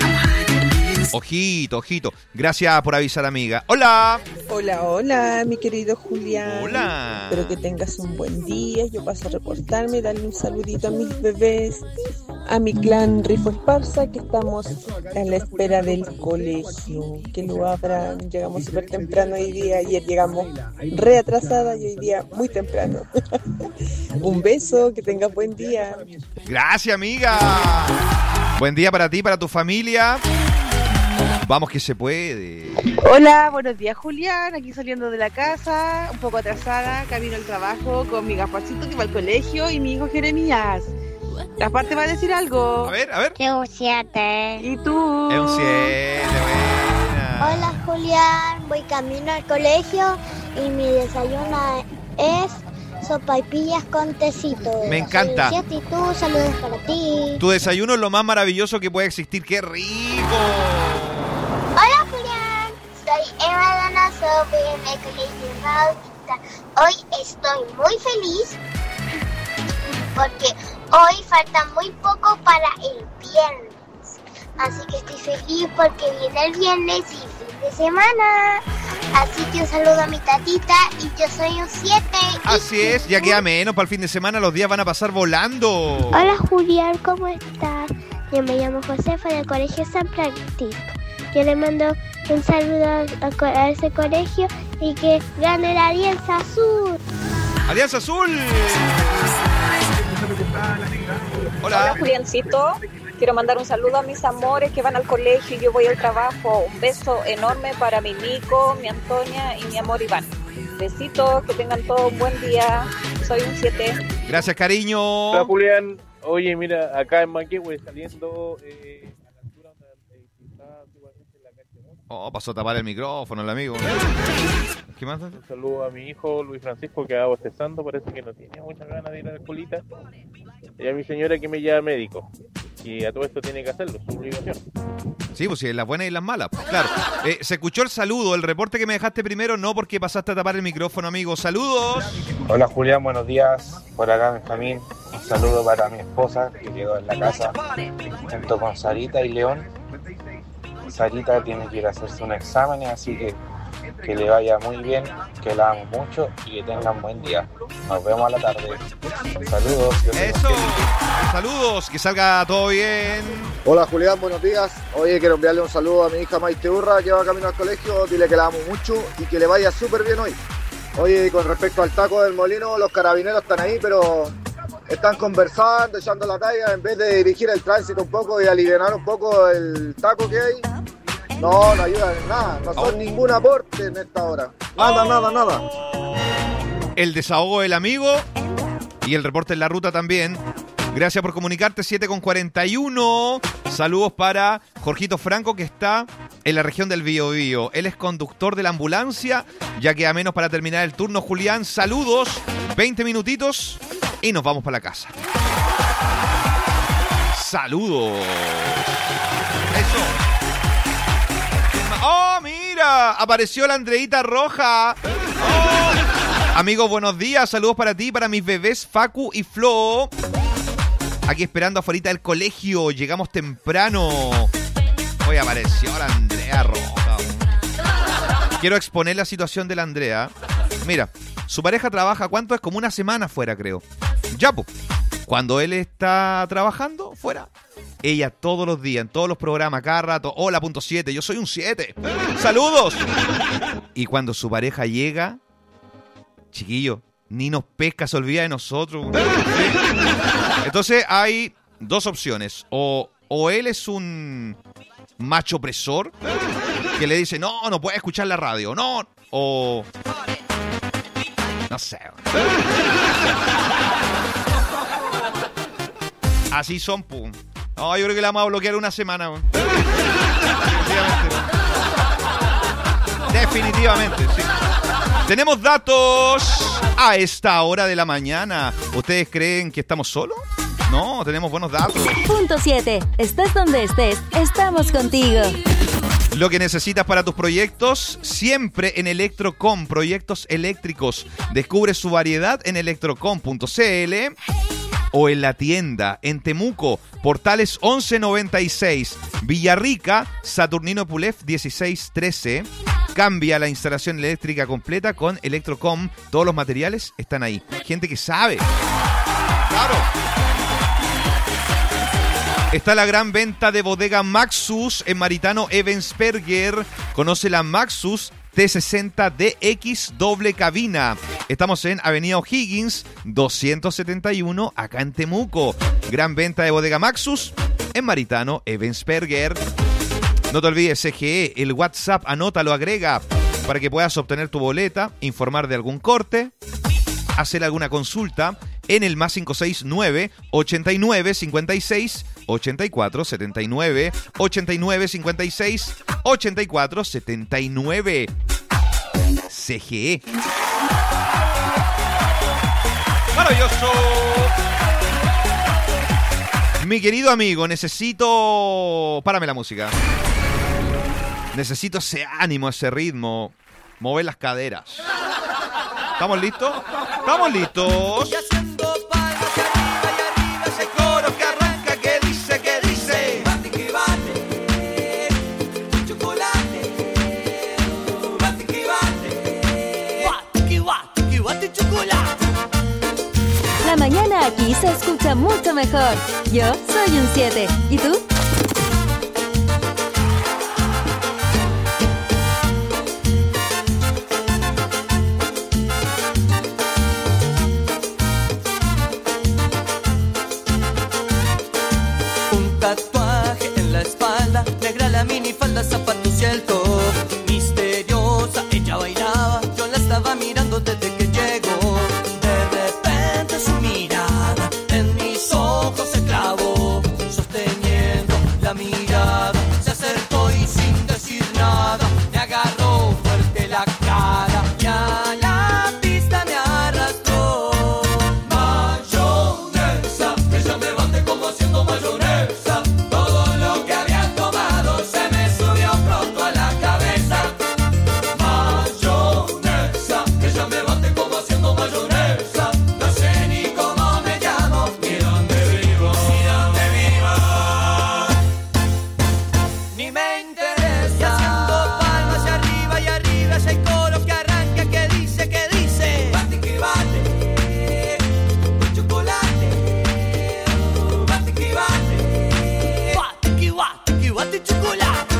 Ojito. Gracias por avisar, amiga. ¡Hola! Hola, mi querido Julián. Hola. Espero que tengas un buen día. Yo paso a reportarme, darle un saludito a mis bebés, a mi clan Rifo Esparza, que estamos a la espera del colegio. Que lo abran. Llegamos súper temprano hoy día. Ayer llegamos re atrasada y hoy día muy temprano. Un beso, que tengas buen día. Gracias, amiga. Buen día para ti, para tu familia. Vamos que se puede. Hola, buenos días Julián, aquí saliendo de la casa, un poco atrasada, camino al trabajo con mi Gasparcito que va al colegio y mi hijo Jeremías. Aparte va a decir algo. A ver. Es un 7. ¿Y tú? Es un 7, buena. Hola Julián, voy camino al colegio y mi desayuno es sopaipillas con tecito. Me encanta. Soy y tú, saludos para ti. Tu desayuno es lo más maravilloso que puede existir. ¡Qué rico! Hola Julián, soy Eva Donoso, voy en el colegio Bautista. Hoy estoy muy feliz porque hoy falta muy poco para el viernes. Así que estoy feliz porque viene el viernes y fin de semana. Así que un saludo a mi tatita y yo soy un 7. Así es, ya queda menos para el fin de semana, los días van a pasar volando. Hola Julián, ¿cómo estás? Yo me llamo Josefa del Colegio San Francisco. Yo le mando un saludo a ese colegio y que gane la Alianza Azul. ¡Alianza Azul! Hola Juliancito, quiero mandar un saludo a mis amores que van al colegio y yo voy al trabajo. Un beso enorme para mi Nico, mi Antonia y mi amor Iván. Besitos, que tengan todo un buen día. Soy un 7. Gracias, cariño. Hola Julián, oye mira, acá en Manquehue saliendo a la altura donde está antiguamente la cancha. Oh, pasó a tapar el micrófono el amigo. ¿Qué más? Un saludo a mi hijo Luis Francisco que va bostezando, parece que no tiene muchas ganas de ir a la escuelita. Y a mi señora que me lleva médico. Y a todo esto tiene que hacerlo, su obligación. Sí, pues sí, las buenas y las malas. Pues, claro. Se escuchó el saludo, el reporte que me dejaste primero, no porque pasaste a tapar el micrófono, amigo. ¡Saludos! Hola Julián, buenos días. Por acá Benjamín. Un saludo para mi esposa que llegó en la casa junto con Sarita y León. Sarita tiene que ir a hacerse un examen, así que le vaya muy bien, que la amo mucho y que tengan buen día. Nos vemos a la tarde. Saludos. Eso. Saludos, que salga todo bien. Hola Julián, buenos días. Oye, quiero enviarle un saludo a mi hija Maite Urra que va camino al colegio. Dile que la amo mucho y que le vaya súper bien hoy. Oye, con respecto al taco del Molino, los carabineros están ahí, pero están conversando, echando la talla en vez de dirigir el tránsito un poco y aliviar un poco el taco que hay. No ayudan en nada, no son ningún aporte en esta hora. Nada. El desahogo del amigo y el reporte en la ruta también. Gracias por comunicarte, 7:41. Saludos para Jorgito Franco, que está en la región del Biobío. Él es conductor de la ambulancia, ya queda menos para terminar el turno. Julián, saludos, 20 minutitos y nos vamos para la casa. Saludos. Eso. ¡Oh, mira! Apareció la Andreita Roja. ¡Oh! Amigos, buenos días. Saludos para ti, para mis bebés Facu y Flo. Aquí esperando afuera del colegio. Llegamos temprano. Hoy apareció la Andrea Roja. Quiero exponer la situación de la Andrea. Mira, su pareja trabaja, ¿cuánto es? Como una semana fuera, creo. Ya, pues. Cuando él está trabajando fuera, ella todos los días, en todos los programas, cada rato, hola, punto 7, yo soy un 7. ¡Saludos! Y cuando su pareja llega, chiquillo, ni nos pesca, se olvida de nosotros. Entonces hay dos opciones. O él es un macho opresor que le dice, no puedes escuchar la radio, no. O... no sé. Así son, pum. No, yo creo que la vamos a bloquear una semana. Definitivamente, sí. Tenemos datos a esta hora de la mañana. ¿Ustedes creen que estamos solos? No, tenemos buenos datos. Punto 7. Estés donde estés, estamos contigo. Lo que necesitas para tus proyectos, siempre en Electrocom, proyectos eléctricos. Descubre su variedad en electrocom.cl o en la tienda en Temuco, Portales 1196, Villarrica, Saturnino Pulef 1613. Cambia la instalación eléctrica completa con Electrocom. Todos los materiales están ahí. Gente que sabe. Claro. Está la gran venta de bodega Maxus en Maritano Ebensperger. Conoce la Maxus T60DX doble cabina. Estamos en Avenida O'Higgins 271, acá en Temuco. Gran venta de bodega Maxus en Maritano Ebensperger. No te olvides, CGE, el WhatsApp, anótalo, agrega para que puedas obtener tu boleta, informar de algún corte, hacer alguna consulta en el más 569 89 56 84 79 89 56 84 79. CGE. Maravilloso. Mi querido amigo, necesito... Párame la música. Necesito ese ánimo, ese ritmo. Mover las caderas. ¿Estamos listos? ¡Estamos listos! Ese coro que arranca, que dice, bate que bate, chocolate, bate que bate, chocolate. La mañana aquí se escucha mucho mejor. Yo soy un 7. ¿Y tú? Tatuaje en la espalda, negra la minifalda, zapatos y el top. Misteriosa, ella bailaba, yo la estaba mirando desde que llegó. De repente su mirada en mis ojos se clavó, sosteniendo la mirada, se acercó y sin decir nada, me agarró fuerte la cara y a la pista me arrastró. Mayonesa, ella me bate como haciendo mayonesa. Todo lo que había tomado se me subió pronto a la cabeza. Mayonesa, ella me bate como haciendo mayonesa. No sé ni cómo me llamo, ni dónde vivo, ni me interesa. Y haciendo palmas y arriba, ya hay coro que arranca, que dice, bate que bate, con chocolate, bate que bate, bate chocolate.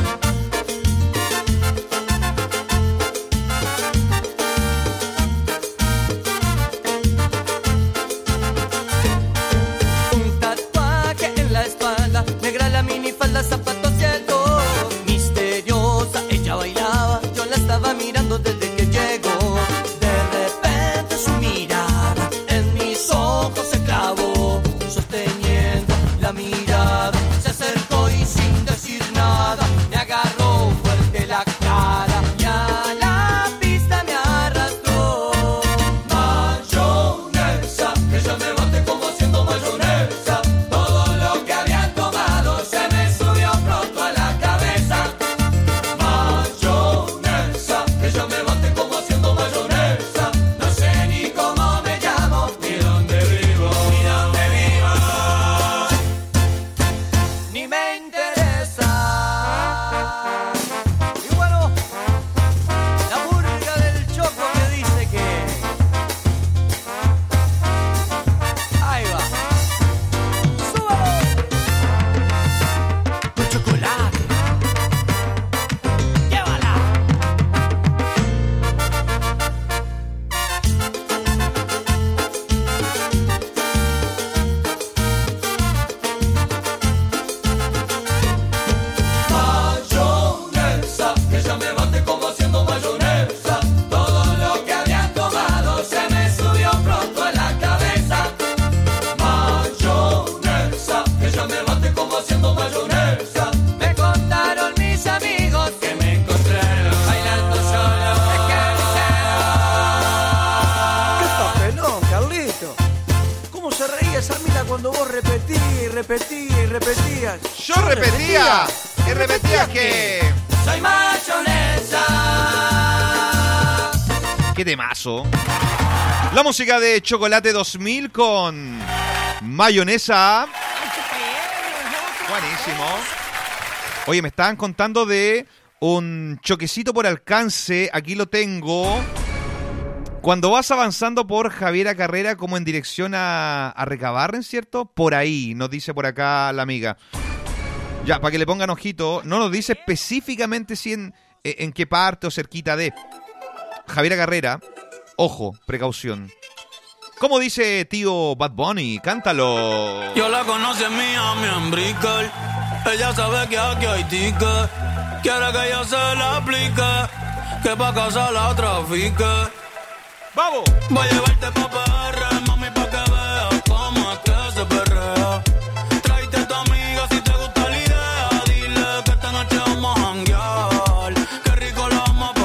Un tatuaje en la espalda, negra la minifalda, zapatos y el top. Misteriosa, ella bailaba, yo la estaba mirando desde que llegó. De repente su mirada en mis ojos se clavó, sosteniendo la mirada, se acercó y sin decir nada, me agarró fuerte la cara y a la pista me arrastró. Mayonesa, ella me bate como haciendo mayonesa. Todo lo que había tomado se me subió pronto a la cabeza. Mayonesa, ella me bate como haciendo mayonesa. No sé ni cómo me llamo, ni dónde vivo, me interesa. Y bueno, la murga del Choco me dice que... Ahí va. ¡Súbalo! Con chocolate. Llévala. Mayonesa, que ya me bate como haciendo mayonesa. Todo lo que había tomado se me subió pronto a la cabeza. Mayonesa, que ya me bate como haciendo mayonesa. Me contaron mis amigos que me encontraron bailando solo. ¿Qué papelón, Carlito? ¿Cómo se reía esa mina cuando vos repetías y repetías y repetías? Yo repetía. ¿Qué repetía que? Soy mayonesa. ¡Qué temazo! La música de Chocolate 2000 con Mayonesa. Buenísimo. Oye, me estaban contando de un choquecito por alcance. Aquí lo tengo. Cuando vas avanzando por Javiera Carrera como en dirección a Recabarren, ¿cierto? Por ahí, nos dice por acá la amiga. Ya, para que le pongan ojito, no nos dice específicamente si en qué parte o cerquita de Javiera Carrera. Ojo, precaución. ¿Cómo dice tío Bad Bunny? Cántalo. Yo la conocí en Miami, en Brickell. Ella sabe que aquí hay ticket. Quiere que yo se la aplique, que pa' casa la trafique. ¡Vamos! Voy a llevarte pa' PR, mami, pa' que veas cómo es que se perrea. Tráete a tu amiga si te gusta la idea. Dile que esta noche vamos a janguear. Qué rico la vamos a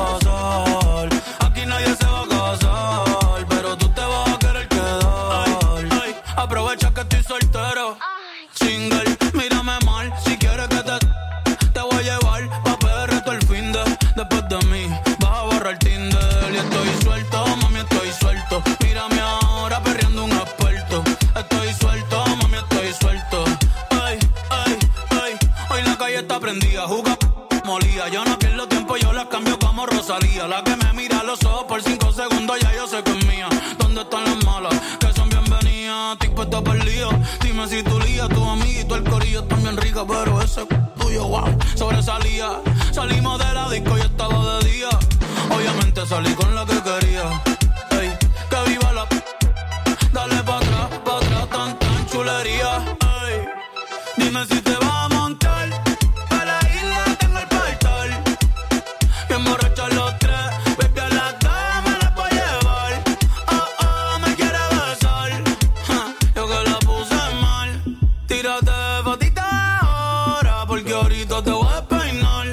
pasar. Aquí nadie se va a casar, pero tú te vas a querer quedar. Ay, aprovecha que estoy soltero. Single, mírame mal. Si quieres que te voy a llevar pa' PR todo el fin de. Después de mí vas a borrar Tinder. Y estoy suelto, mami, estoy suelto. Mírame ahora perreando un experto. Estoy suelto, mami, estoy suelto. Ay, ay, ay. Hoy la calle está prendida, juga molía. Yo no pierdo tiempo, yo la cambio como Rosalía. La que me mira a los ojos por 5 segundos, ya yo sé que es mía. ¿Dónde están las malas? Que son bienvenidas. Estoy puesto por el lío. Dime si tu lía, tu amiguito, el corillo están bien rica, pero ese tuyo, wow, sobresalía. Salimos de la disco y estaba de día. Obviamente salí con la que quería. Ey, que viva la... Dale pa' atrás, tan chulería. Ey, dime si te vas a montar. A la isla tengo el portal. Bien borrachos los tres. Baby, a las dos me las voy a llevar. Oh, me quiere besar. Ja, yo que la puse mal. Tírate fotita ahora, porque ahorita te voy a despeinar.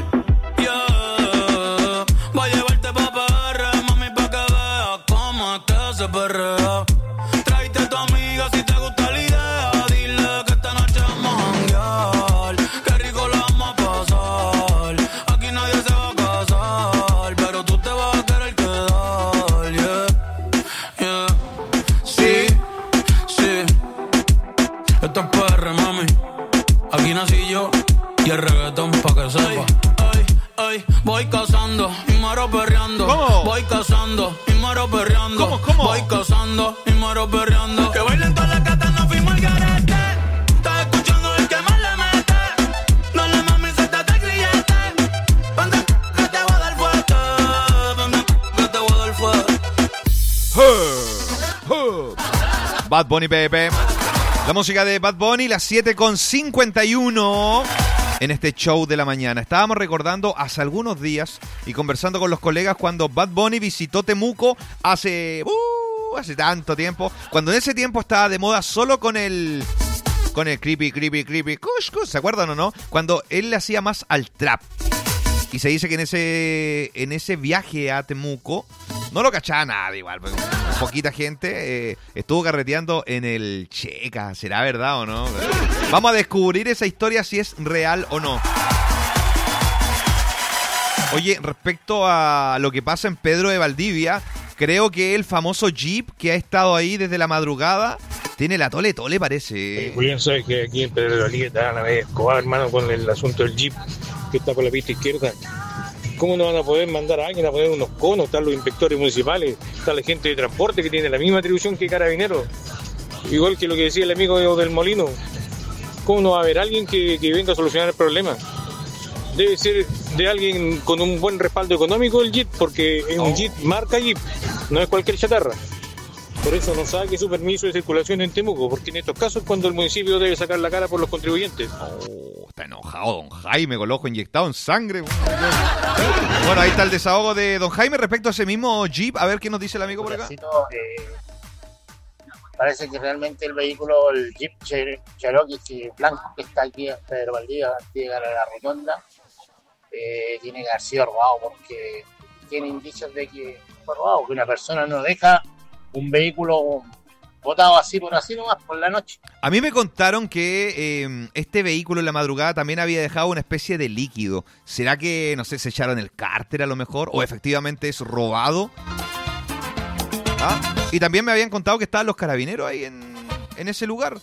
Yeah. Voy a llevarte pa' PR, mami, pa' que veas cómo es que se perrea. Tráete a tu amiga si te gusta la idea. Dile que esta noche vamos a janguear. Qué rico la vamos a pasar. Aquí nadie se va a casar, pero tú te vas a querer quedar. Yeah, yeah. Sí, sí. Esto es PR, mami. Aquí nací yo y el reggaetón pa' que sepa. Ay, ay, voy cazando y muero perreando. ¿Cómo? Voy cazando y muero perreando. ¿Cómo? Voy cazando y muero perreando. Que bailen todas las gatas, no fuimos al garete. Estás escuchando el que más le mete. No le mames, suéltate el grillete. Ponte que te voy a dar fuerte. Ponte que te voy a dar fuerte. Bad Bunny, baby. La música de Bad Bunny, las 7:51 en este show de la mañana. Estábamos recordando hace algunos días y conversando con los colegas cuando Bad Bunny visitó Temuco hace tanto tiempo. Cuando en ese tiempo estaba de moda solo con el creepy, kush, ¿se acuerdan o no? Cuando él le hacía más al trap. Y se dice que en ese viaje a Temuco no lo cachaba nada igual, porque poquita gente estuvo carreteando en el Checa. ¿Será verdad o no? Vamos a descubrir esa historia si es real o no. Oye, respecto a lo que pasa en Pedro de Valdivia, creo que el famoso Jeep que ha estado ahí desde la madrugada Tiene la tole, parece. Julián, sabes que aquí en Pedro de la Liga estaban a ver Escobar, hermano, con el asunto del Jeep que está por la pista izquierda. ¿Cómo no van a poder mandar a alguien a poner unos conos? Están los inspectores municipales, está la gente de transporte que tiene la misma atribución que Carabineros. Igual que lo que decía el amigo del Molino. ¿Cómo no va a haber alguien que venga a solucionar el problema? Debe ser de alguien con un buen respaldo económico el Jeep, porque es un Jeep marca Jeep, no es cualquier chatarra. Por eso no saque su permiso de circulación en Temuco, porque en estos casos es cuando el municipio debe sacar la cara por los contribuyentes. Está enojado don Jaime con el ojo inyectado en sangre. Bueno, ahí está el desahogo de don Jaime respecto a ese mismo Jeep. A ver qué nos dice el amigo por acá. Parece que realmente el vehículo, el Jeep Cherokee blanco que está aquí en Pedro Valdivia, antes de llegar a la rotonda, tiene que haber sido robado, porque tiene indicios de que fue robado, que una persona no deja un vehículo botado así por así nomás por la noche. A mí me contaron que este vehículo en la madrugada también había dejado una especie de líquido. ¿Será que, no sé, se echaron el cárter a lo mejor? ¿O efectivamente es robado? ¿Ah? Y también me habían contado que estaban los carabineros ahí en ese lugar.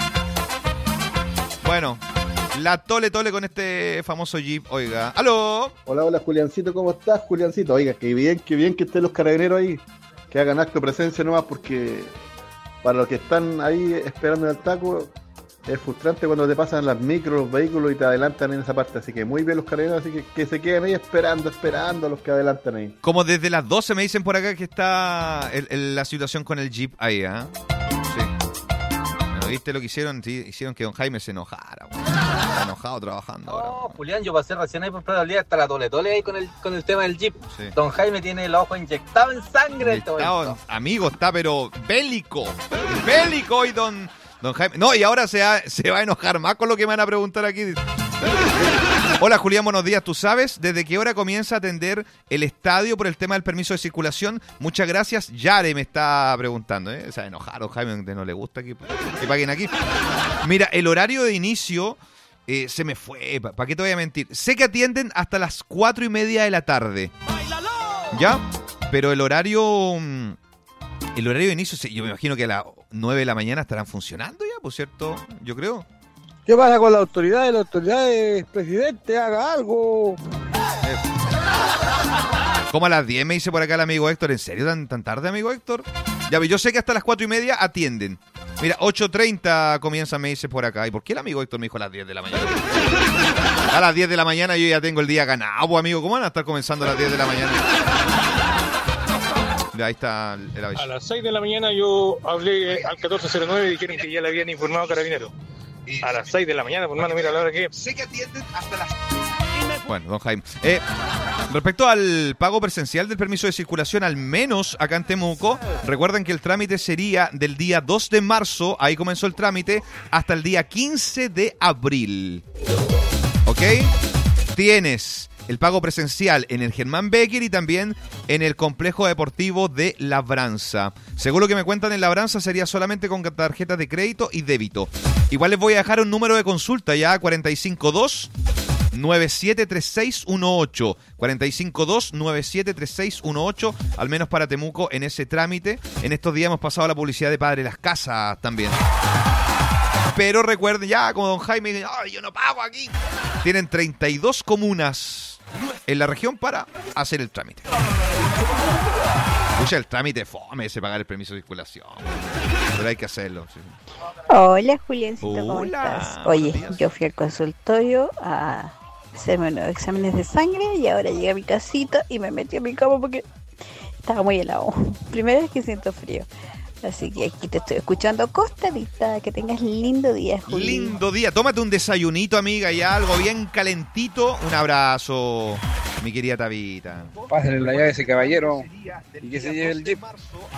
Bueno, la tole con este famoso Jeep. Oiga, ¡aló! Hola, Juliancito, ¿cómo estás, Juliancito? Oiga, qué bien que estén los carabineros ahí. Que hagan acto de presencia nomás, porque para los que están ahí esperando en el taco, es frustrante cuando te pasan las micros, los vehículos y te adelantan en esa parte. Así que muy bien los carabineros, así que se queden ahí esperando a los que adelantan ahí. Como desde las 12 me dicen por acá que está la situación con el Jeep ahí, ¿ah? Sí. ¿No viste lo que hicieron? Sí, hicieron que don Jaime se enojara. Está enojado trabajando ahora. No, Julián, yo pasé recién ahí por Pedro Lía hasta la tole ahí con el tema del Jeep. Sí. Don Jaime tiene el ojo inyectado en sangre. Amigo, está pero bélico hoy don Jaime. No, y ahora se va a enojar más con lo que me van a preguntar aquí. Hola Julián, buenos días. ¿Tú sabes desde qué hora comienza a atender el estadio por el tema del permiso de circulación? Muchas gracias. Yare me está preguntando, ¿eh? O sea, enojaron, Jaime, no le gusta que paguen aquí. Mira, el horario de inicio se me fue. ¿Para qué te voy a mentir? Sé que atienden hasta las 4:30 de la tarde. ¿Ya? Pero el horario de inicio, yo me imagino que a las 9 de la mañana estarán funcionando ya, por cierto, yo creo. ¿Qué pasa con la autoridad? La autoridad es presidente, haga algo. Como a las 10 me dice por acá el amigo Héctor. ¿En serio tan tarde, amigo Héctor? Ya, yo sé que hasta las 4:30 atienden. Mira, 8:30 comienza, me dice por acá. ¿Y por qué el amigo Héctor me dijo a las 10 de la mañana? A las 10 de la mañana yo ya tengo el día ganado, amigo. ¿Cómo van a estar comenzando a las 10 de la mañana? Ahí está el aviso. A las 6 de la mañana yo hablé al 1409 y dijeron que ya le habían informado a Carabineros. A las 6 de la mañana, por mano, mira la hora que... Sé que atienden hasta las... Bueno, don Jaime. Respecto al pago presencial del permiso de circulación, al menos acá en Temuco, recuerden que el trámite sería del día 2 de marzo, ahí comenzó el trámite, hasta el día 15 de abril. ¿Ok? Tienes el pago presencial en el Germán Becker y también en el complejo deportivo de Labranza. Según lo que me cuentan, en Labranza sería solamente con tarjetas de crédito y débito. Igual les voy a dejar un número de consulta ya, 452-973618. 452-973618, al menos para Temuco en ese trámite. En estos días hemos pasado la publicidad de Padre Las Casas también. Pero recuerden, ya como don Jaime dice, ¡ay, yo no pago aquí! Tienen 32 comunas en la región para hacer el trámite. Escucha, el trámite fome ese pagar el permiso de circulación. Pero hay que hacerlo. Sí. Hola, Juliancito, ¿cómo estás? Oye, yo fui al consultorio a hacerme unos exámenes de sangre y ahora llegué a mi casita y me metí a mi cama porque estaba muy helado. Primera vez que siento frío. Así que aquí te estoy escuchando costadita. Que tengas lindo día, Juli. Lindo día. Tómate un desayunito, amiga, y algo bien calentito. Un abrazo, mi querida Tabita. Pásenle la llave a ese caballero y que se lleve el Jeep.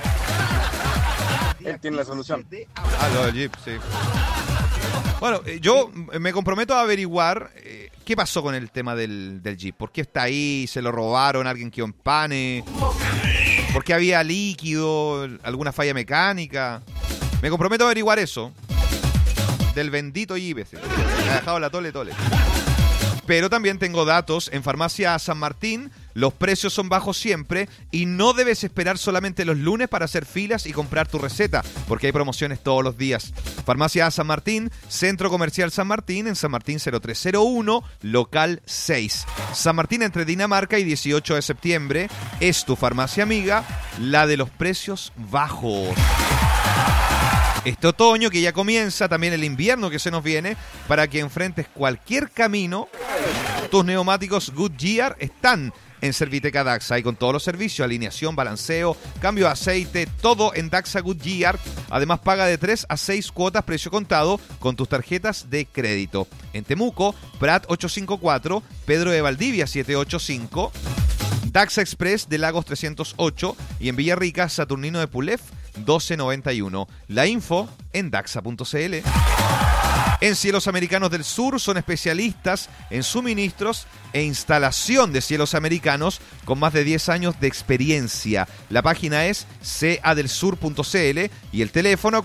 Él tiene la solución. Lo del Jeep, sí. Bueno, yo me comprometo a averiguar qué pasó con el tema del Jeep. ¿Por qué está ahí? ¿Se lo robaron? ¿Alguien quedó en pane? ¿Por qué había líquido? ¿Alguna falla mecánica? Me comprometo a averiguar eso. Del bendito Jeep. Me ha dejado la tole. Pero también tengo datos en Farmacia San Martín. Los precios son bajos siempre y no debes esperar solamente los lunes para hacer filas y comprar tu receta, porque hay promociones todos los días. Farmacia San Martín, Centro Comercial San Martín, en San Martín 0301, local 6. San Martín entre Dinamarca y 18 de septiembre. Es tu farmacia amiga, la de los precios bajos. Este otoño que ya comienza, también el invierno que se nos viene, para que enfrentes cualquier camino, tus neumáticos Goodyear están en Serviteca Daxa y con todos los servicios, alineación, balanceo, cambio de aceite, todo en Daxa Goodyear. Además paga de 3 a 6 cuotas precio contado con tus tarjetas de crédito. En Temuco, Prat 854, Pedro de Valdivia 785, Daxa Express de Lagos 308 y en Villarrica, Saturnino de Pulef 1291. La info en daxa.cl. En Cielos Americanos del Sur son especialistas en suministros e instalación de cielos americanos con más de 10 años de experiencia. La página es cadelsur.cl y el teléfono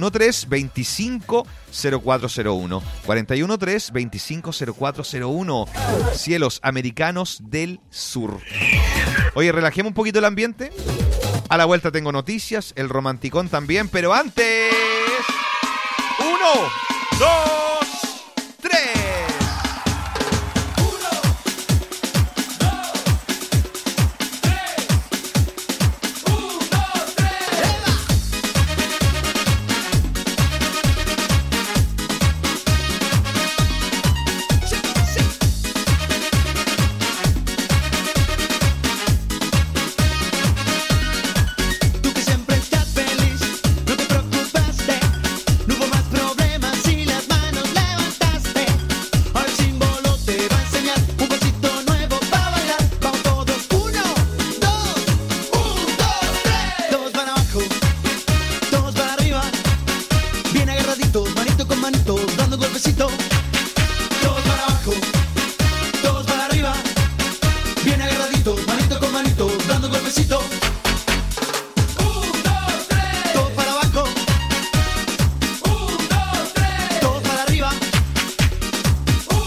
413-250401. 413-250401. Cielos Americanos del Sur. Oye, relajemos un poquito el ambiente. A la vuelta tengo noticias, el romanticón también, pero antes... 1, 2, 3.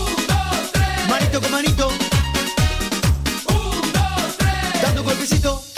Manito con manito. 1, 2, 3. Dando golpecito.